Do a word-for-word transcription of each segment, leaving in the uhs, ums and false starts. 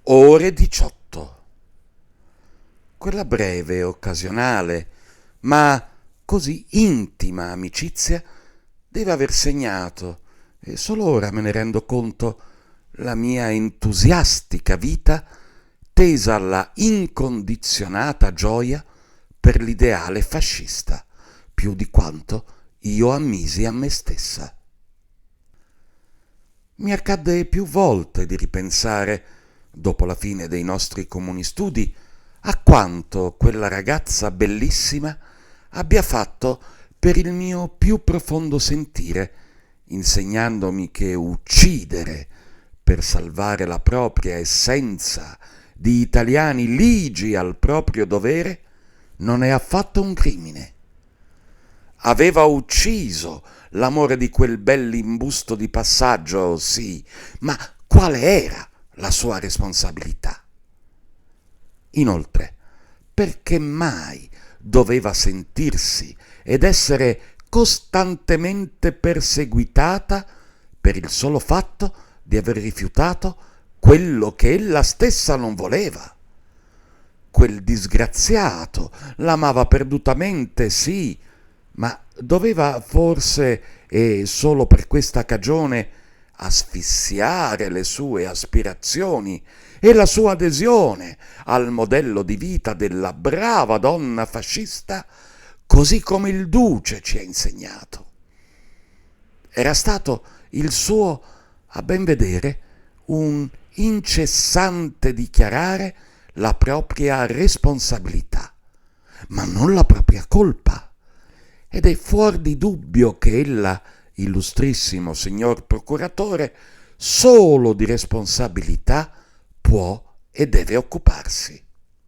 Ore diciotto. Quella breve, occasionale, ma così intima amicizia deve aver segnato, e solo ora me ne rendo conto, la mia entusiastica vita tesa alla incondizionata gioia per l'ideale fascista, più di quanto io ammisi a me stessa. Mi accadde più volte di ripensare, dopo la fine dei nostri comuni studi, a quanto quella ragazza bellissima abbia fatto per il mio più profondo sentire, insegnandomi che uccidere per salvare la propria essenza di italiani ligi al proprio dovere non è affatto un crimine. Aveva ucciso l'amore di quel bell'imbusto di passaggio, sì, ma quale era la sua responsabilità? Inoltre, perché mai doveva sentirsi ed essere costantemente perseguitata per il solo fatto di aver rifiutato quello che ella stessa non voleva? Quel disgraziato l'amava perdutamente, sì, ma doveva forse, e solo per questa cagione, asfissiare le sue aspirazioni e la sua adesione al modello di vita della brava donna fascista, così come il duce ci ha insegnato. Era stato il suo, a ben vedere, un incessante dichiarare la propria responsabilità, ma non la propria colpa. Ed è fuor di dubbio che ella, illustrissimo signor procuratore, solo di responsabilità può e deve occuparsi.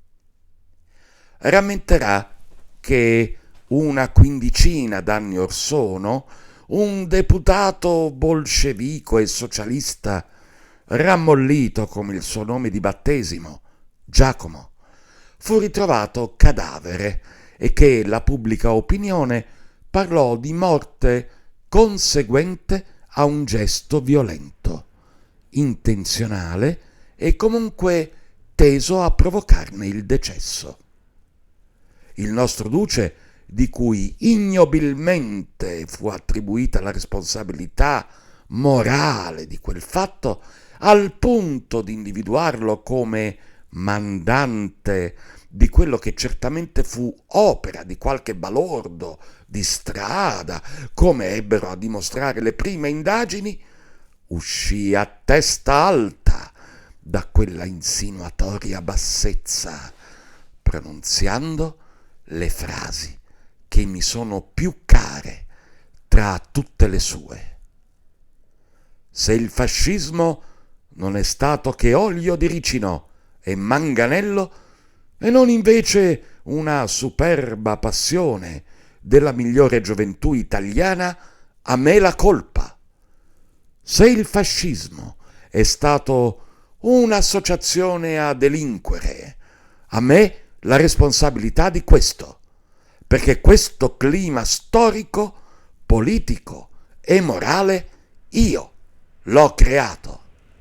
Rammenterà che una quindicina d'anni or sono un deputato bolscevico e socialista, rammollito come il suo nome di battesimo, Giacomo, fu ritrovato cadavere e che la pubblica opinione parlò di morte conseguente a un gesto violento, intenzionale e comunque teso a provocarne il decesso. Il nostro duce, di cui ignobilmente fu attribuita la responsabilità morale di quel fatto, al punto di individuarlo come mandante di quello che certamente fu opera di qualche balordo di strada, come ebbero a dimostrare le prime indagini, uscì a testa alta da quella insinuatoria bassezza, pronunziando le frasi che mi sono più care tra tutte le sue. Se il fascismo non è stato che olio di ricino e manganello, e non invece una superba passione della migliore gioventù italiana, a me la colpa. Se il fascismo è stato un'associazione a delinquere, a me la responsabilità di questo, perché questo clima storico, politico e morale io l'ho creato.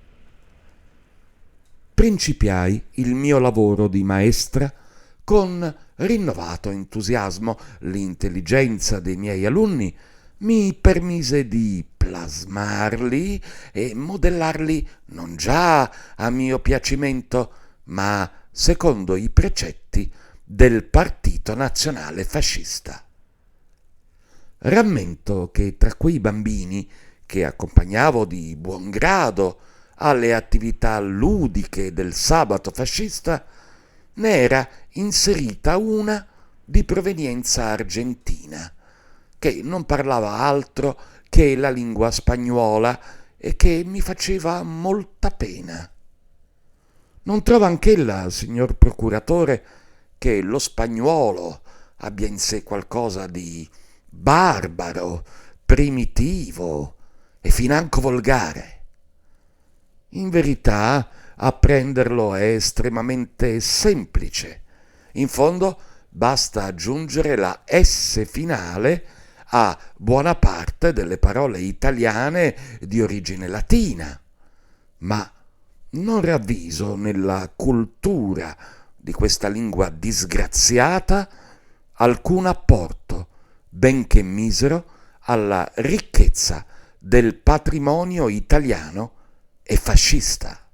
Principiai il mio lavoro di maestra con rinnovato entusiasmo. L'intelligenza dei miei alunni mi permise di plasmarli e modellarli non già a mio piacimento, ma secondo i precetti del Partito Nazionale Fascista. Rammento che tra quei bambini che accompagnavo di buon grado alle attività ludiche del sabato fascista ne era inserita una di provenienza argentina, che non parlava altro che la lingua spagnola e che mi faceva molta pena. Non trova anch'ella, signor procuratore, che lo spagnuolo abbia in sé qualcosa di barbaro, primitivo e financo volgare? In verità, apprenderlo è estremamente semplice. In fondo, basta aggiungere la S finale a buona parte delle parole italiane di origine latina. Ma non ravviso nella cultura di questa lingua disgraziata alcun apporto, benché misero, alla ricchezza del patrimonio italiano e fascista.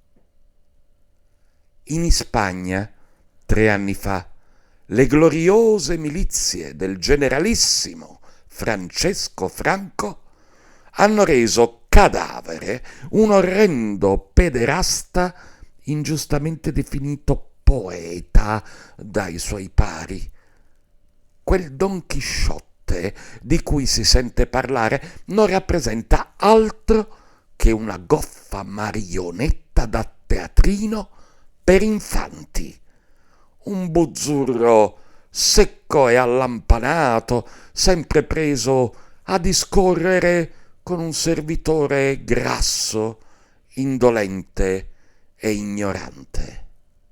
In Spagna, tre anni fa, le gloriose milizie del generalissimo Francesco Franco hanno reso cadavere un orrendo pederasta ingiustamente definito poeta dai suoi pari. Quel Don Chisciotte di cui si sente parlare non rappresenta altro che una goffa marionetta da teatrino per infanti, un buzzurro secco e allampanato, sempre preso a discorrere con un servitore grasso, indolente e ignorante.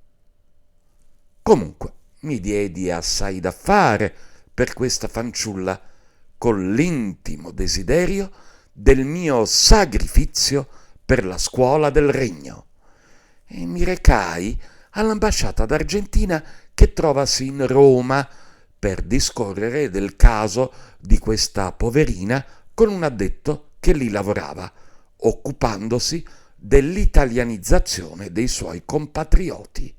Comunque mi diedi assai da fare per questa fanciulla, con l'intimo desiderio del mio sacrificio per la scuola del regno, e mi recai all'ambasciata d'Argentina che trovasi in Roma per discorrere del caso di questa poverina con un addetto che lì lavorava, occupandosi dell'italianizzazione dei suoi compatrioti.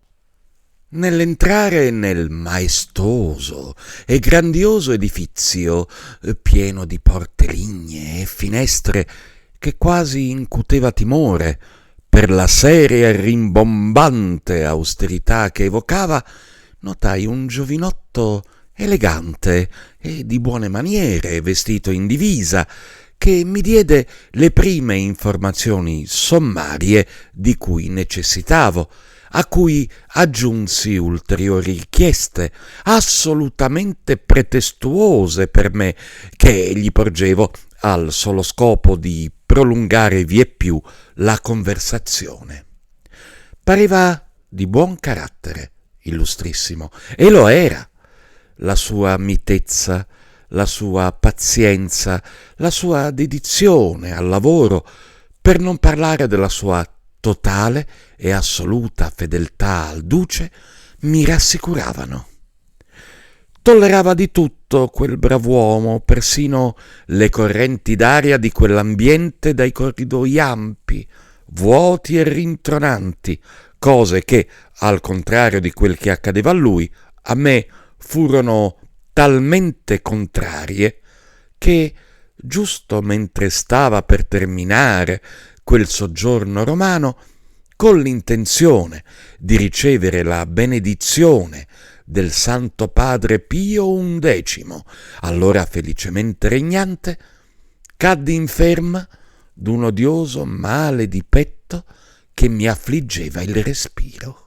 Nell'entrare nel maestoso e grandioso edifizio, pieno di porte lignee e finestre che quasi incuteva timore per la seria e rimbombante austerità che evocava, notai un giovinotto elegante e di buone maniere, vestito in divisa, che mi diede le prime informazioni sommarie di cui necessitavo, a cui aggiunsi ulteriori richieste, assolutamente pretestuose per me, che gli porgevo al solo scopo di prolungare vieppiù la conversazione. Pareva di buon carattere, illustrissimo, e lo era. La sua mitezza, la sua pazienza, la sua dedizione al lavoro, per non parlare della sua totale e assoluta fedeltà al duce, mi rassicuravano. Tollerava di tutto quel brav'uomo, persino le correnti d'aria di quell'ambiente dai corridoi ampi, vuoti e rintronanti, cose che, al contrario di quel che accadeva a lui, a me furono talmente contrarie che, giusto mentre stava per terminare quel soggiorno romano, con l'intenzione di ricevere la benedizione del Santo Padre Pio undecimo, allora felicemente regnante, caddi inferma d'un odioso male di petto che mi affliggeva il respiro.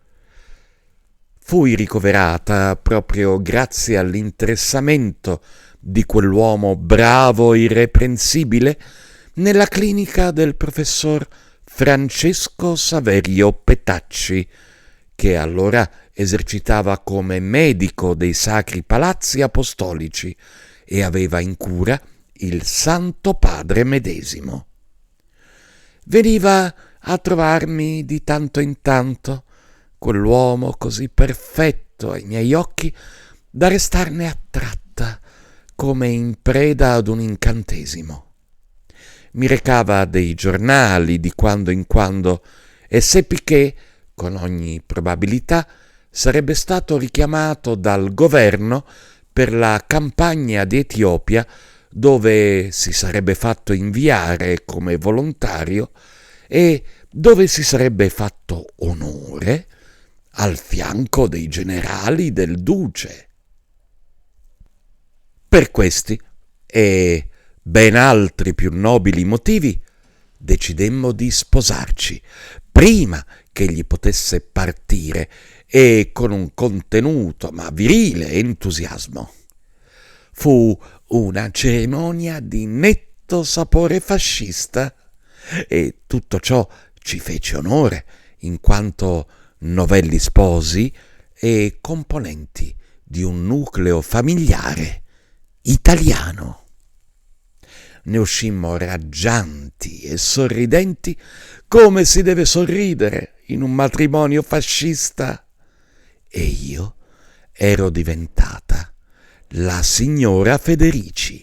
Fui ricoverata proprio grazie all'interessamento di quell'uomo bravo e irreprensibile nella clinica del professor Francesco Saverio Petacci, che allora esercitava come medico dei Sacri Palazzi Apostolici e aveva in cura il Santo Padre medesimo. Veniva a trovarmi di tanto in tanto quell'uomo così perfetto ai miei occhi da restarne attratta come in preda ad un incantesimo. Mi recava dei giornali di quando in quando e seppi che, con ogni probabilità, sarebbe stato richiamato dal governo per la campagna di Etiopia, dove si sarebbe fatto inviare come volontario e dove si sarebbe fatto onore al fianco dei generali del duce. Per questi e ben altri più nobili motivi decidemmo di sposarci prima che egli potesse partire, e con un contenuto ma virile entusiasmo. Fu una cerimonia di netto sapore fascista, e tutto ciò ci fece onore in quanto novelli sposi e componenti di un nucleo familiare italiano. ne uscimmo raggianti e sorridenti come si deve sorridere in un matrimonio fascista. E io ero diventata la signora Federici.